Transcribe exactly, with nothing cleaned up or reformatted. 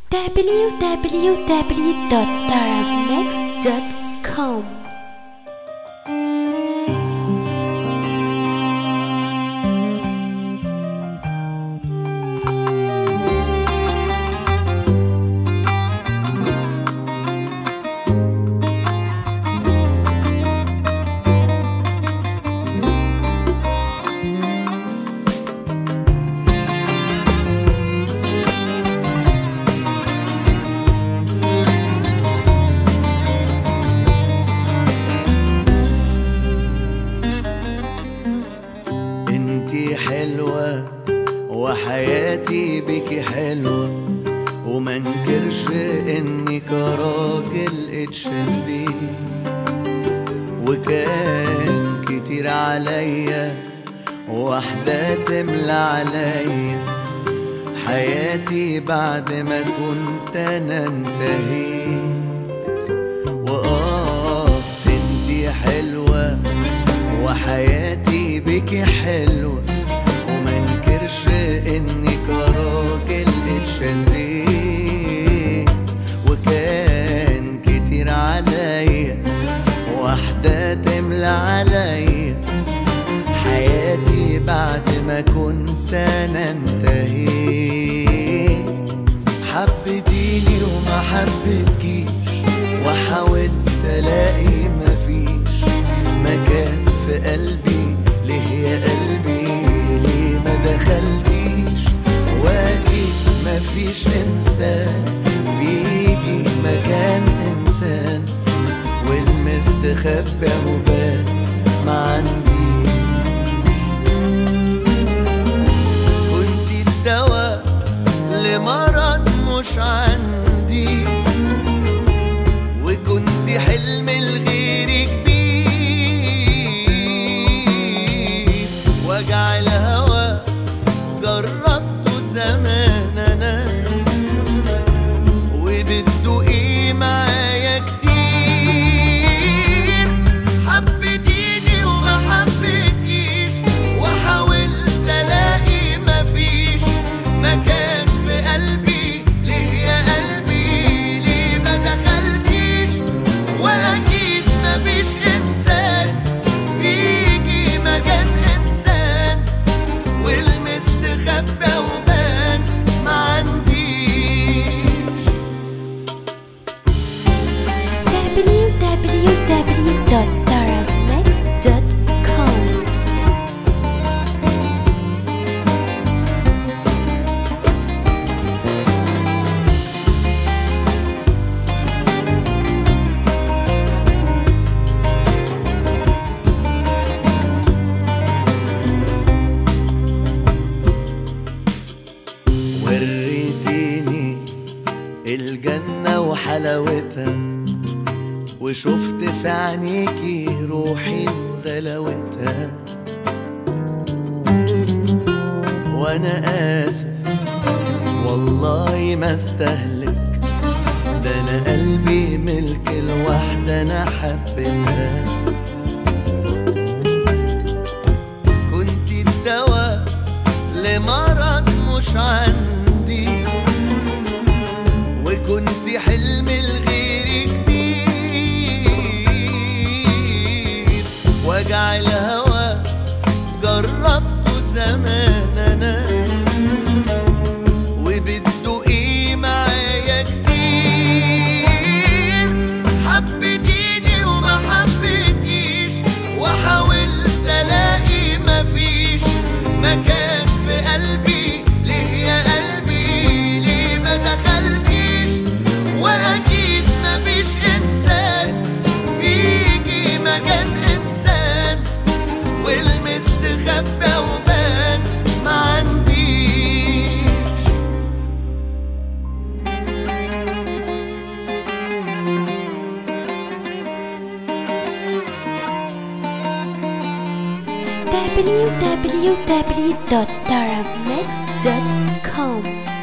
w w w dot tarabmix dot com. انتي حلوة وحياتي بيكي حلوة، وما انكرش اني كراجل اتشديت، وكان كتير عليا واحدة تملى عليا حياتي بعد ما كنت انا انتهيت. وآه انتي حلوة وحياتي بيكي حلوة، وما انكرش اني كراجل اتشديت، وكان كتير عليا واحدة تملى عليا حياتي بعد ما كنت انا انتهيت. حبتيني وما حبتكيش، وحاولت الاقي مفيش مكان في قلبي. ليه يا قلبي ليه ما دخلتيش؟ واكيد مفيش انسان بيجي مكان انسان، والمستخبى وبان ما عنديش. كنتي الدواء لمرض مش عندي، وكنتي حلم الغير كبير. وجع الهوى جربته زمان انا، وبتدوقي معايا كتير. حبتيني وما حبتكيش، وحاولت الاقي مفيش مكان في قلبي. ليه يا قلبي ليه ما دخلتيش؟ واكيد مفيش انسان بيجي مكان انسان، والمستخبى وبان ما عنديش. w w w dot tarabmix dot com. وريتيني الجنة وحلاوتها، وشفت في عينيكي روحي وغلاوتها. وانا اسف والله ما استهلك، ده انا قلبي ملك الواحدة انا حبيتها. كنتي الدواء لمرض مش عندي، وكنتي حلم الغير كبير. وجع الهوى جربته زمان انا، وبتدوقي معايا كتير. حبتيني وما حبتكيش، وحاولت الاقي مفيش مكان في قلبي. ليه يا قلبي ليه ما دخلتيش؟ واكيد مفيش انسان بيجي مكان انسان، والمستخبى وبان ما عنديش. w w w dot tarabmix dot com.